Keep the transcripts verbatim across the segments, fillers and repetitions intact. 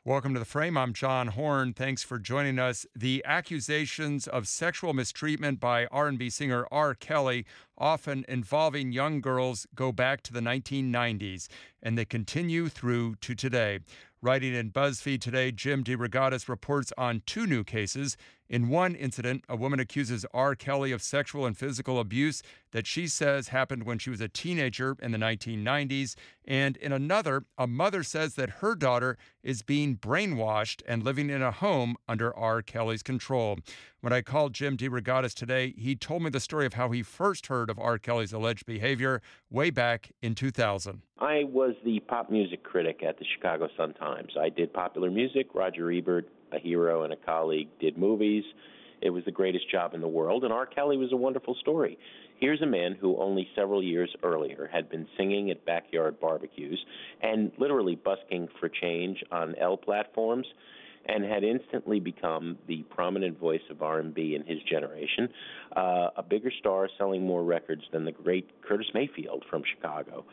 Welcome to The Frame. I'm John Horn. Thanks for joining us. The accusations of sexual mistreatment by R and B singer R. Kelly, often involving young girls, go back to the nineteen nineties, and they continue through to today. Writing in BuzzFeed today, Jim DeRogatis reports on two new cases. In one incident, a woman accuses R. Kelly of sexual and physical abuse that she says happened when she was a teenager in the nineteen nineties. And in another, a mother says that her daughter is being brainwashed and living in a home under R. Kelly's control. When I called Jim DeRogatis today, he told me the story of how he first heard of R. Kelly's alleged behavior way back in two thousand. I was the pop music critic at the Chicago Sun-Times. I did popular music. Roger Ebert, a hero and a colleague, did movies. It was the greatest job in the world, and R. Kelly was a wonderful story. Here's a man who only several years earlier had been singing at backyard barbecues and literally busking for change on L platforms, and had instantly become the prominent voice of R and B in his generation, uh, a bigger star selling more records than the great Curtis Mayfield from Chicago.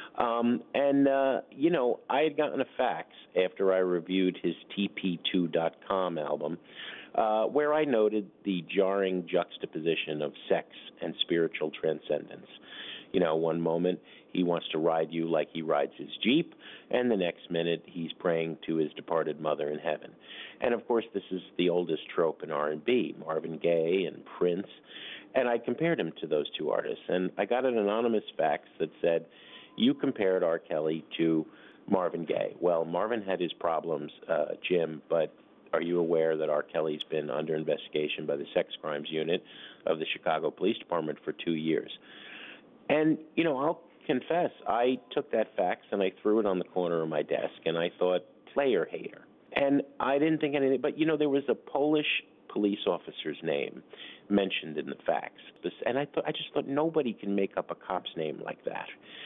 Um, and, uh, you know, I had gotten a fax after I reviewed his T P two dot com album, uh, where I noted the jarring juxtaposition of sex and spiritual transcendence. You know, one moment he wants to ride you like he rides his Jeep, and the next minute he's praying to his departed mother in heaven. And, of course, this is the oldest trope in R and B, Marvin Gaye and Prince. And I compared him to those two artists, and I got an anonymous fax that said, you compared R. Kelly to Marvin Gaye. Well, Marvin had his problems, uh, Jim, but are you aware that R. Kelly's been under investigation by the Sex Crimes Unit of the Chicago Police Department for two years? And, you know, I'll confess, I took that fax and I threw it on the corner of my desk, and I thought, player hater. And I didn't think anything, but, you know, there was a Polish police officer's name mentioned in the fax. And I thought, I just thought nobody can make up a cop's name like that.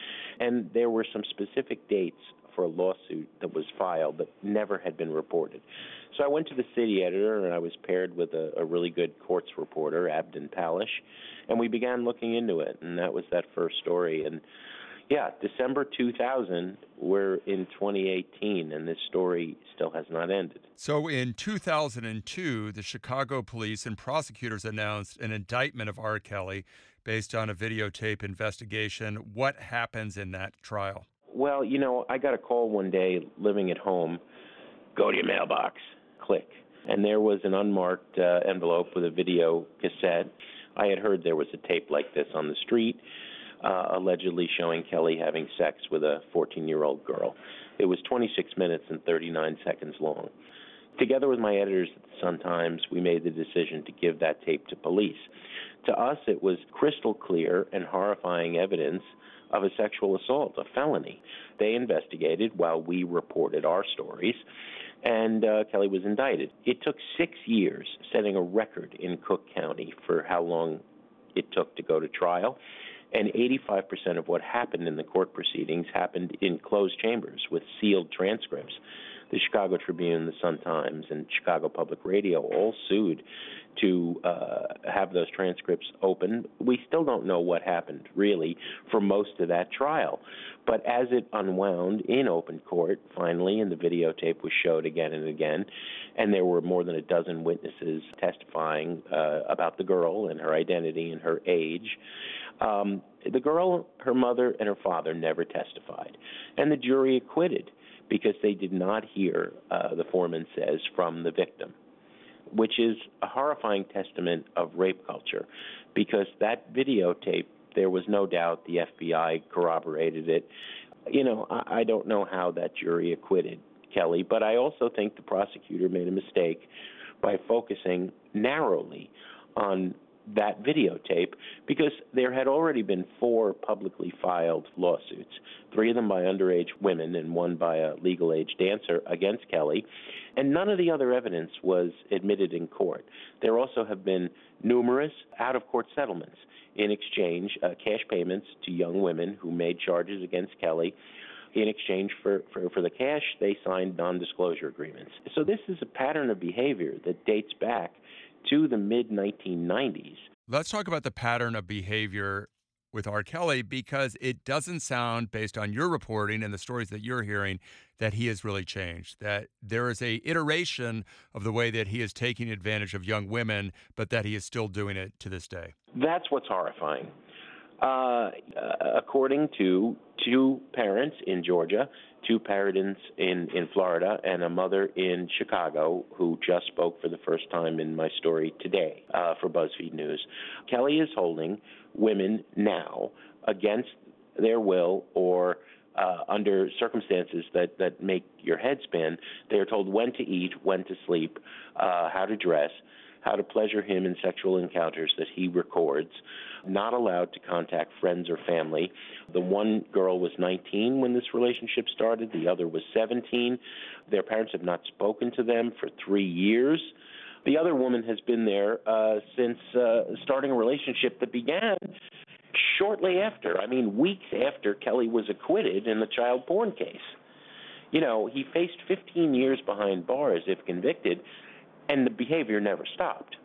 And there were some specific dates for a lawsuit that was filed that never had been reported. So I went to the city editor, and I was paired with a, a really good courts reporter, Abdon Palish, and we began looking into it, and that was that first story. And, yeah, December two thousand, we're in twenty eighteen, and this story still has not ended. So in two thousand two, the Chicago police and prosecutors announced an indictment of R. Kelly based on a videotape investigation. What happens in that trial? Well, you know, I got a call one day living at home. Go to your mailbox. Click. And there was an unmarked uh, envelope with a video cassette. I had heard there was a tape like this on the street, uh, allegedly showing Kelly having sex with a fourteen-year-old girl. It was twenty-six minutes and thirty-nine seconds long. Together with my editors at the Sun-Times, we made the decision to give that tape to police. To us, it was crystal clear and horrifying evidence of a sexual assault, a felony. They investigated while we reported our stories, and uh, Kelly was indicted. It took six years, setting a record in Cook County for how long it took to go to trial, and eighty-five percent of what happened in the court proceedings happened in closed chambers with sealed transcripts. The Chicago Tribune, the Sun-Times, and Chicago Public Radio all sued to uh, have those transcripts open. We still don't know what happened, really, for most of that trial. But as it unwound in open court, finally, and the videotape was showed again and again, and there were more than a dozen witnesses testifying uh, about the girl and her identity and her age, um, the girl, her mother, and her father never testified. And the jury acquitted because they did not hear, uh, the foreman says, from the victim, which is a horrifying testament of rape culture, because that videotape, there was no doubt the F B I corroborated it. You know, I, I don't know how that jury acquitted Kelly, but I also think the prosecutor made a mistake by focusing narrowly on that videotape, because there had already been four publicly filed lawsuits, three of them by underage women and one by a legal age dancer against Kelly, and none of the other evidence was admitted in court. There also have been numerous out-of-court settlements in exchange, uh, cash payments to young women who made charges against Kelly. In exchange for, for, for the cash, they signed non-disclosure agreements. So this is a pattern of behavior that dates back to the mid nineteen nineties. Let's talk about the pattern of behavior with R. Kelly because it doesn't sound, based on your reporting and the stories that you're hearing, that he has really changed, that there is a iteration of the way that he is taking advantage of young women, but that he is still doing it to this day. That's what's horrifying. Uh, according to two parents in Georgia, two parents in, in Florida, and a mother in Chicago who just spoke for the first time in my story today uh, for BuzzFeed News, Kelly is holding women now against their will or uh, under circumstances that, that make your head spin. They are told when to eat, when to sleep, uh, how to dress, how to pleasure him in sexual encounters that he records, not allowed to contact friends or family. The one girl was nineteen when this relationship started. The other was seventeen. Their parents have not spoken to them for three years. The other woman has been there uh, since uh, starting a relationship that began shortly after, I mean, weeks after Kelly was acquitted in the child porn case. You know, he faced fifteen years behind bars if convicted, and the behavior never stopped.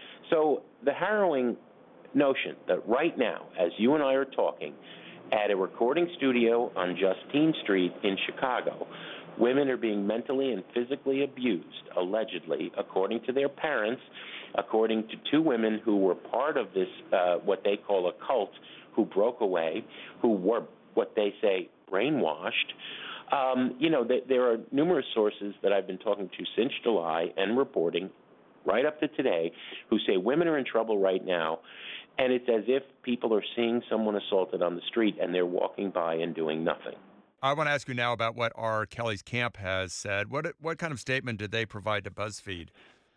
So the harrowing notion that right now, as you and I are talking, at a recording studio on Justine Street in Chicago, women are being mentally and physically abused, allegedly, according to their parents, according to two women who were part of this, uh, what they call a cult, who broke away, who were, what they say, brainwashed. Um, you know, th- there are numerous sources that I've been talking to since July and reporting right up to today who say women are in trouble right now, and it's as if people are seeing someone assaulted on the street and they're walking by and doing nothing. I want to ask you now about what R. Kelly's camp has said. What what kind of statement did they provide to BuzzFeed?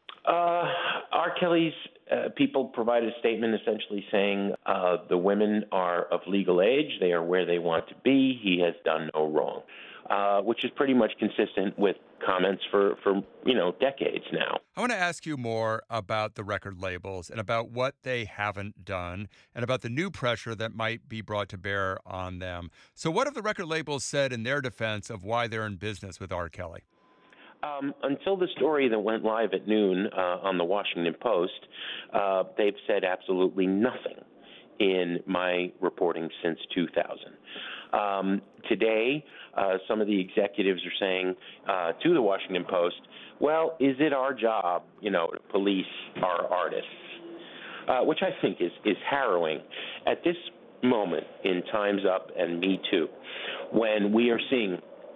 Uh, R. Kelly's uh, people provided a statement essentially saying uh, the women are of legal age, they are where they want to be, he has done no wrong. Uh, which is pretty much consistent with comments for, for, you know, decades now. I want to ask you more about the record labels and about what they haven't done and about the new pressure that might be brought to bear on them. So what have the record labels said in their defense of why they're in business with R. Kelly? Um, until the story that went live at noon uh, on the Washington Post, uh, they've said absolutely nothing in my reporting since two thousand. Um, today, uh, some of the executives are saying uh, to the Washington Post, well, is it our job, you know, to police our artists? Uh, which I think is, is harrowing. At this moment in Time's Up and Me Too, when we are seeing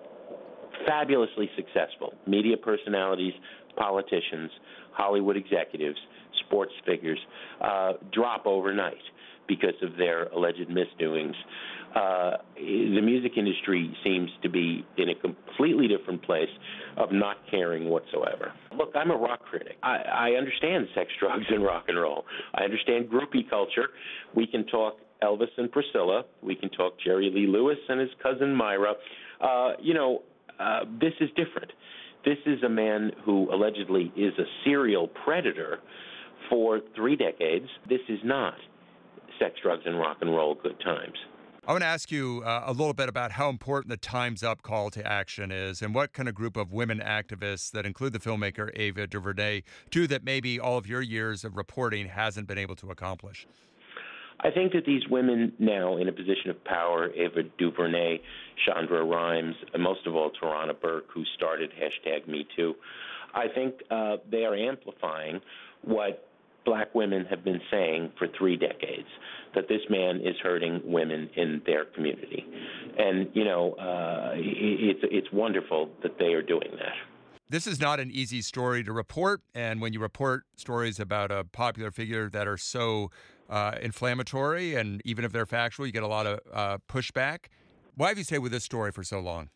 fabulously successful media personalities, politicians, Hollywood executives, sports figures uh, drop overnight because of their alleged misdoings. Uh, the music industry seems to be in a completely different place of not caring whatsoever. Look, I'm a rock critic. I, I understand sex, drugs, and rock and roll. I understand groupie culture. We can talk Elvis and Priscilla. We can talk Jerry Lee Lewis and his cousin Myra. Uh, you know, uh, this is different. This is a man who allegedly is a serial predator for three decades. This is not sex, drugs, and rock and roll good times. I want to ask you uh, a little bit about how important the Time's Up call to action is and what kind of group of women activists that include the filmmaker Ava DuVernay do that maybe all of your years of reporting hasn't been able to accomplish. I think that these women now in a position of power, Ava DuVernay, Shonda Rhimes, and most of all Tarana Burke, who started hashtag Me Too, I think uh, they are amplifying what black women have been saying for three decades, that this man is hurting women in their community. And, you know, uh, it's, it's wonderful that they are doing that. This is not an easy story to report, and when you report stories about a popular figure that are so uh, inflammatory, and even if they're factual, you get a lot of uh, pushback. Why have you stayed with this story for so long?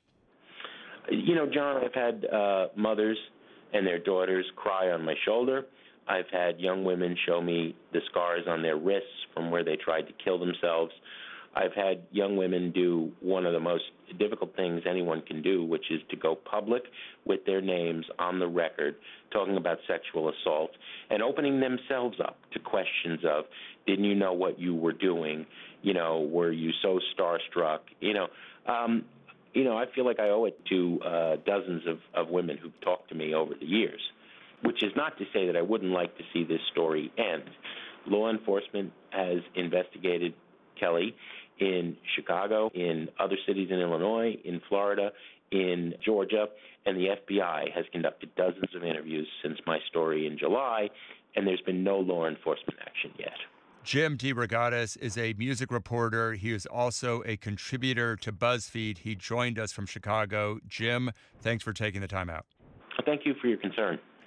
You know, John, I've had uh, mothers and their daughters cry on my shoulder. I've had young women show me the scars on their wrists from where they tried to kill themselves. I've had young women do one of the most difficult things anyone can do, which is to go public with their names on the record talking about sexual assault and opening themselves up to questions of, didn't you know what you were doing? You know, were you so starstruck? You know, um, you know, I feel like I owe it to uh, dozens of, of women who've talked to me over the years, which is not to say that I wouldn't like to see this story end. Law enforcement has investigated Kelly, in Chicago, in other cities in Illinois, in Florida, in Georgia, and the F B I has conducted dozens of interviews since my story in July, and there's been no law enforcement action yet. Jim DeRogatis is a music reporter. He is also a contributor to BuzzFeed. He joined us from Chicago. Jim, thanks for taking the time out. Thank you for your concern.